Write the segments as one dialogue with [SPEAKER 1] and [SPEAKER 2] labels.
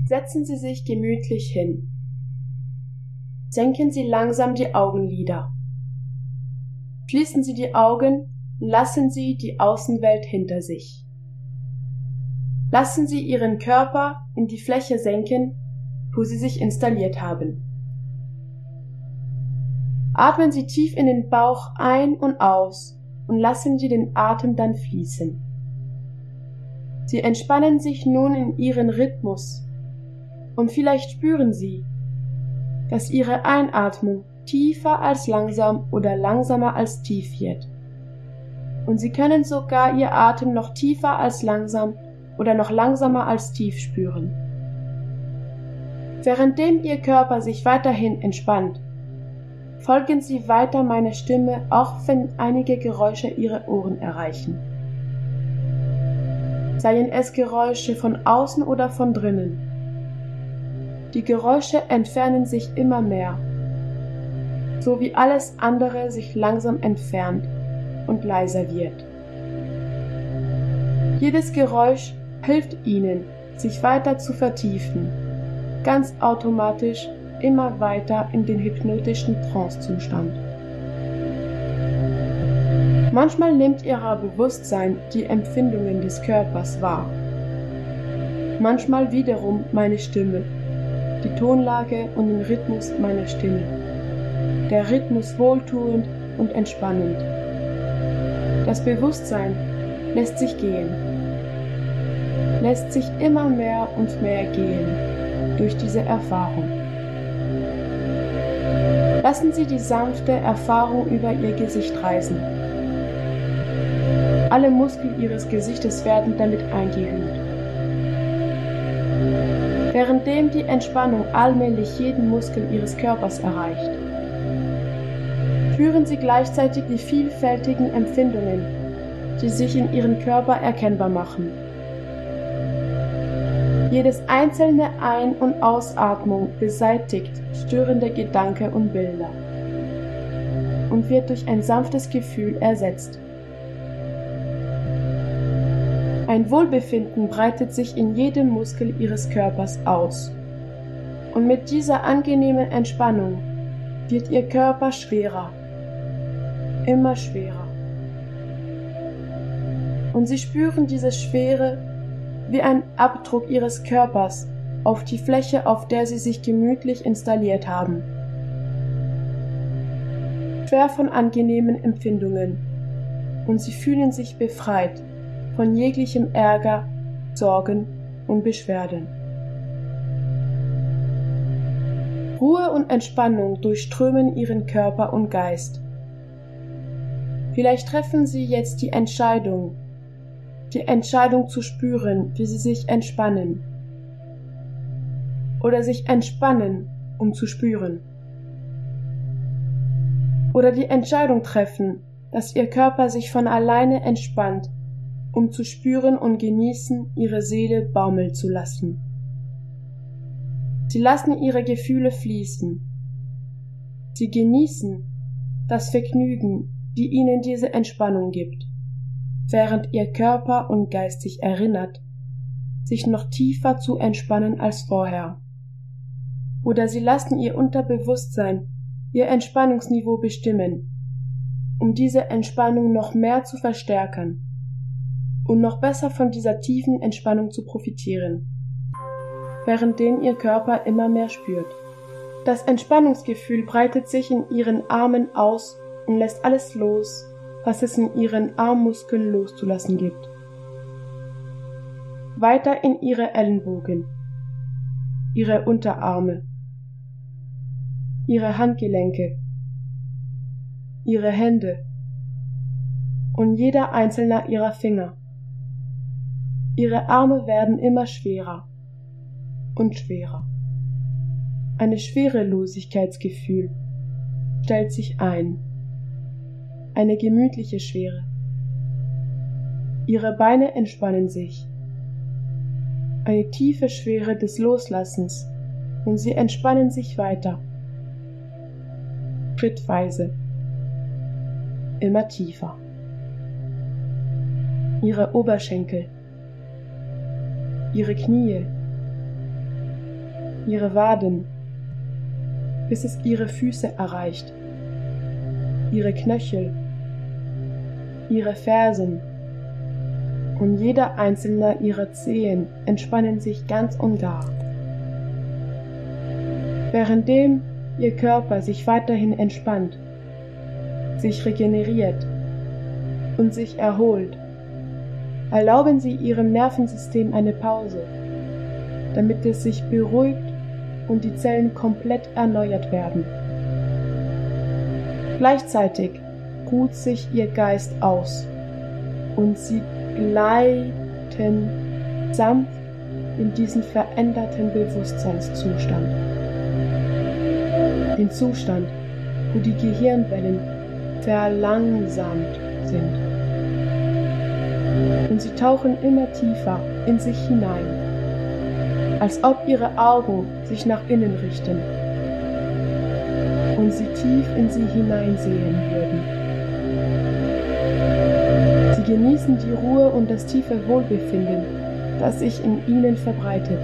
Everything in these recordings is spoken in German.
[SPEAKER 1] Setzen Sie sich gemütlich hin. Senken Sie langsam die Augenlider. Schließen Sie die Augen und lassen Sie die Außenwelt hinter sich. Lassen Sie Ihren Körper in die Fläche senken, wo Sie sich installiert haben. Atmen Sie tief in den Bauch ein und aus und lassen Sie den Atem dann fließen. Sie entspannen sich nun in Ihren Rhythmus und vielleicht spüren Sie, dass Ihre Einatmung tiefer als langsam oder langsamer als tief wird. Und Sie können sogar Ihr Atem noch tiefer als langsam oder noch langsamer als tief spüren. Währenddem Ihr Körper sich weiterhin entspannt, folgen Sie weiter meiner Stimme, auch wenn einige Geräusche Ihre Ohren erreichen. Seien es Geräusche von außen oder von drinnen. Die Geräusche entfernen sich immer mehr, so wie alles andere sich langsam entfernt und leiser wird. Jedes Geräusch hilft Ihnen, sich weiter zu vertiefen, ganz automatisch immer weiter in den hypnotischen Trancezustand. Manchmal nimmt Ihr Bewusstsein die Empfindungen des Körpers wahr. Manchmal wiederum meine Stimme, die Tonlage und den Rhythmus meiner Stimme. Der Rhythmus wohltuend und entspannend. Das Bewusstsein lässt sich gehen, lässt sich immer mehr und mehr gehen durch diese Erfahrung. Lassen Sie die sanfte Erfahrung über Ihr Gesicht reisen. Alle Muskeln Ihres Gesichtes werden damit eingehüllt. Währenddem die Entspannung allmählich jeden Muskel Ihres Körpers erreicht, spüren Sie gleichzeitig die vielfältigen Empfindungen, die sich in Ihrem Körper erkennbar machen. Jedes einzelne Ein- und Ausatmung beseitigt störende Gedanken und Bilder und wird durch ein sanftes Gefühl ersetzt. Ein Wohlbefinden breitet sich in jedem Muskel Ihres Körpers aus. Und mit dieser angenehmen Entspannung wird Ihr Körper schwerer, immer schwerer. Und Sie spüren diese Schwere wie ein Abdruck Ihres Körpers auf die Fläche, auf der Sie sich gemütlich installiert haben. Schwer von angenehmen Empfindungen. Und Sie fühlen sich befreit von jeglichem Ärger, Sorgen und Beschwerden. Ruhe und Entspannung durchströmen Ihren Körper und Geist. Vielleicht treffen Sie jetzt die Entscheidung zu spüren, wie Sie sich entspannen. Oder sich entspannen, um zu spüren. Oder die Entscheidung treffen, dass Ihr Körper sich von alleine entspannt, um zu spüren und genießen, Ihre Seele baumeln zu lassen. Sie lassen Ihre Gefühle fließen. Sie genießen das Vergnügen, die Ihnen diese Entspannung gibt, während Ihr Körper und Geist sich erinnert, sich noch tiefer zu entspannen als vorher. Oder Sie lassen Ihr Unterbewusstsein Ihr Entspannungsniveau bestimmen, um diese Entspannung noch mehr zu verstärken und noch besser von dieser tiefen Entspannung zu profitieren, währenddem Ihr Körper immer mehr spürt. Das Entspannungsgefühl breitet sich in Ihren Armen aus und lässt alles los, was es in Ihren Armmuskeln loszulassen gibt. Weiter in Ihre Ellenbogen, Ihre Unterarme, Ihre Handgelenke, Ihre Hände und jeder einzelne Ihrer Finger. Ihre Arme werden immer schwerer und schwerer. Ein Schwerelosigkeitsgefühl stellt sich ein. Eine gemütliche Schwere. Ihre Beine entspannen sich. Eine tiefe Schwere des Loslassens und sie entspannen sich weiter. Schrittweise. Immer tiefer. Ihre Oberschenkel. Ihre Knie, ihre Waden, bis es ihre Füße erreicht, ihre Knöchel, ihre Fersen, und jeder einzelne ihrer Zehen entspannen sich ganz und gar. Währenddem ihr Körper sich weiterhin entspannt, sich regeneriert und sich erholt, erlauben Sie Ihrem Nervensystem eine Pause, damit es sich beruhigt und die Zellen komplett erneuert werden. Gleichzeitig ruht sich Ihr Geist aus und Sie gleiten sanft in diesen veränderten Bewusstseinszustand. Den Zustand, wo die Gehirnwellen verlangsamt sind. Und Sie tauchen immer tiefer in sich hinein, als ob Ihre Augen sich nach innen richten und Sie tief in sie hineinsehen würden. Sie genießen die Ruhe und das tiefe Wohlbefinden, das sich in Ihnen verbreitet.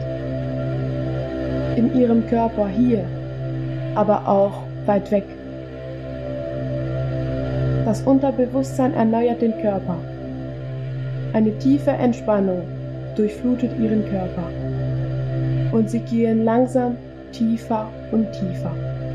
[SPEAKER 1] In Ihrem Körper hier, aber auch weit weg. Das Unterbewusstsein erneuert den Körper. Eine tiefe Entspannung durchflutet Ihren Körper. Und Sie gehen langsam tiefer und tiefer.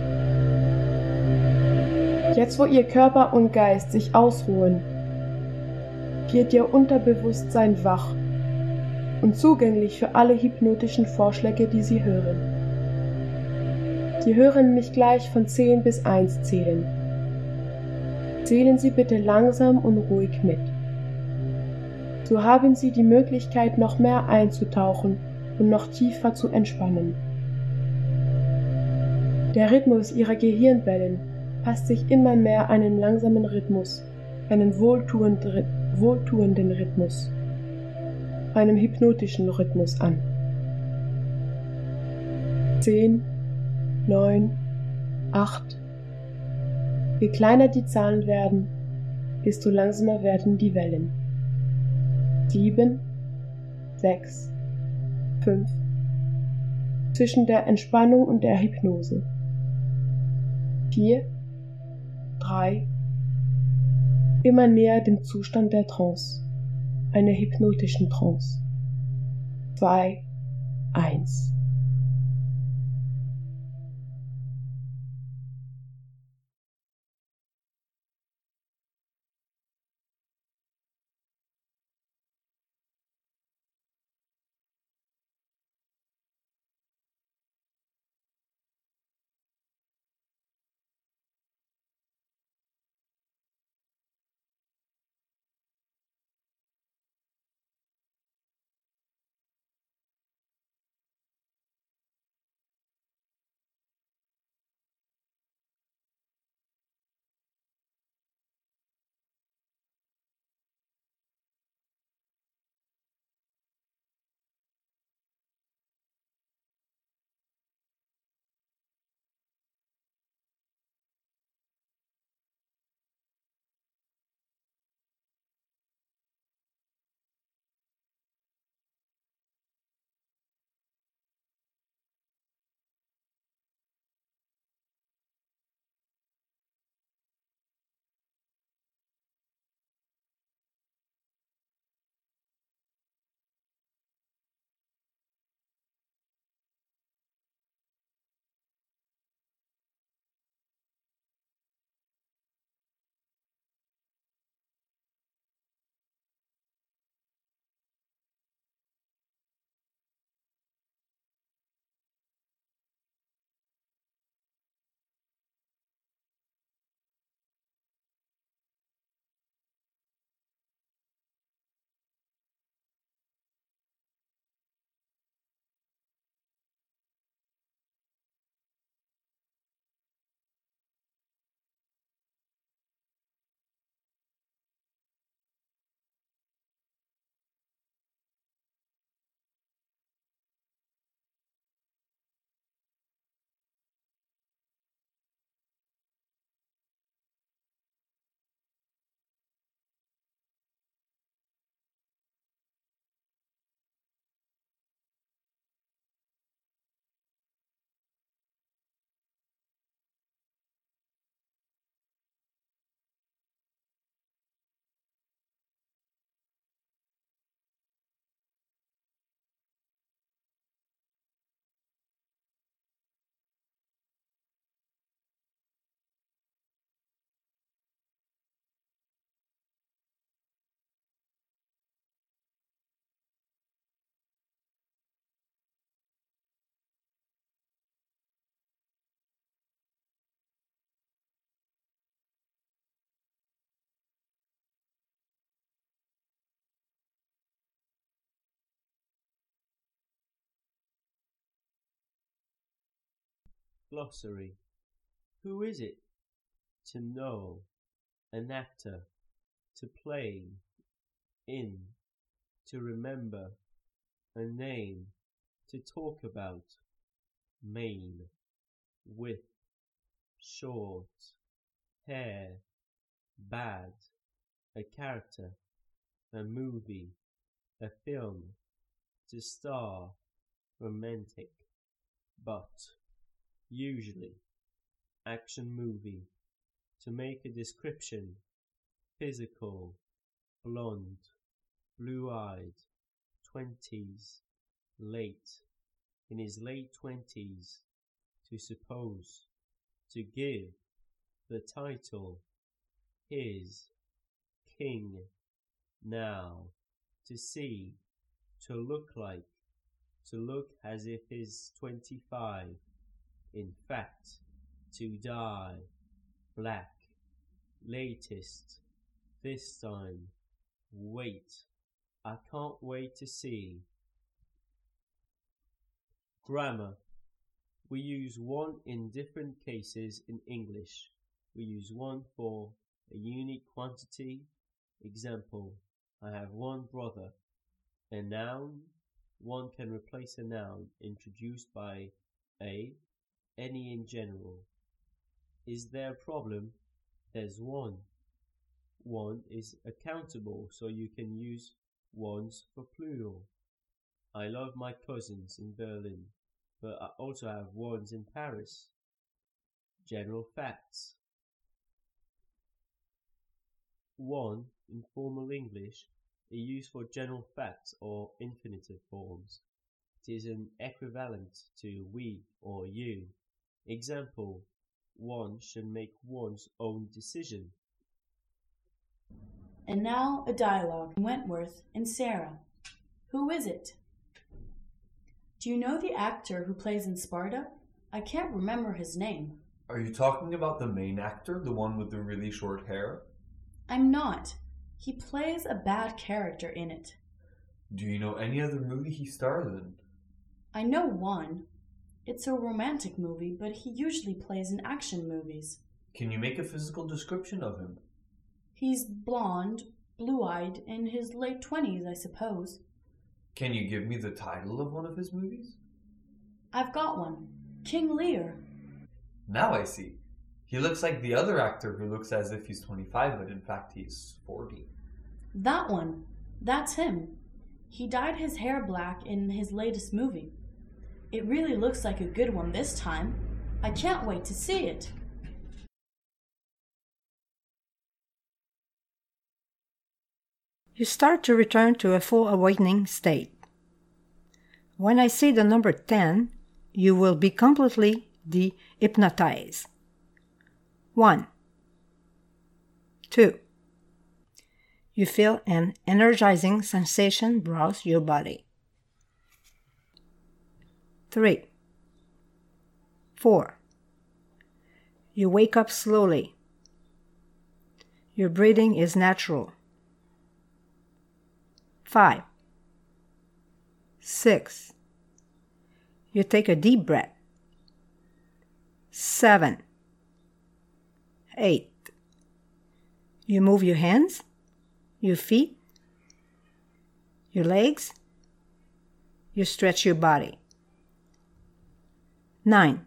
[SPEAKER 1] Jetzt, wo Ihr Körper und Geist sich ausruhen, wird Ihr Unterbewusstsein wach und zugänglich für alle hypnotischen Vorschläge, die Sie hören. Sie hören mich gleich von 10 bis 1 zählen. Zählen Sie bitte langsam und ruhig mit. So haben Sie die Möglichkeit, noch mehr einzutauchen und noch tiefer zu entspannen. Der Rhythmus Ihrer Gehirnwellen passt sich immer mehr einen langsamen Rhythmus, einen wohltuenden Rhythmus, einem hypnotischen Rhythmus an. 10, 9, 8. Je kleiner die Zahlen werden, desto langsamer werden die Wellen. 7, 6, 5. Zwischen der Entspannung und der Hypnose. 4, 3. Immer näher dem Zustand der Trance, einer hypnotischen Trance. 2, 1.
[SPEAKER 2] Glossary. Who is it? To know. An actor. To play. In. To remember. A name. To talk about. Main. With. Short. Hair. Bad. A character. A movie. A film. To star. Romantic. But. Usually. Action movie. To make a description. Physical. Blonde. Blue-eyed. 20s. Late. In his late 20s. To suppose. To give. The title. His. King. Now. To see. To look like. To look as if he's 25. In fact. To die. Black. Latest. This time. Wait. I can't wait to see. Grammar. We use one in different cases in English. We use one for a unique quantity. Example, I have one brother. A noun. One can replace a noun introduced by a, any in general. Is there a problem? There's one. One is accountable, so you can use ones for plural. I love my cousins in Berlin, but I also have ones in Paris. General facts. One, in formal English, is used for general facts or infinitive forms. It is an equivalent to we or you. Example, one should make one's own decision.
[SPEAKER 3] And now a dialogue, Wentworth and Sarah. Who is it? Do you know the actor who plays in Sparta? I can't remember his name.
[SPEAKER 4] Are you talking about the main actor, the one with the really short hair?
[SPEAKER 3] I'm not. He plays a bad character in it.
[SPEAKER 4] Do you know any other movie he stars in?
[SPEAKER 3] I know one. It's a romantic movie, but he usually plays in action movies.
[SPEAKER 4] Can you make a physical description of him?
[SPEAKER 3] He's blonde, blue-eyed, in his late 20s, I suppose.
[SPEAKER 4] Can you give me the title of one of his movies?
[SPEAKER 3] I've got one. King Lear.
[SPEAKER 4] Now I see. He looks like the other actor who looks as if he's 25, but in fact he's 40.
[SPEAKER 3] That one. That's him. He dyed his hair black in his latest movie. It really looks like a good one this time. I can't wait to see it.
[SPEAKER 5] You start to return to a full awakening state. When I say the number 10, you will be completely de-hypnotized. 1. 2. You feel an energizing sensation browse your body. 3. 4. You wake up slowly. Your breathing is natural. 5. 6. You take a deep breath. 7. 8. You move your hands, your feet, your legs. You stretch your body. 9.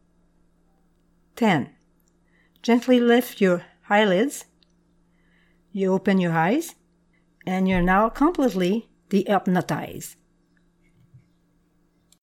[SPEAKER 5] 10. Gently lift your eyelids. You open your eyes, and you're now completely de-hypnotized.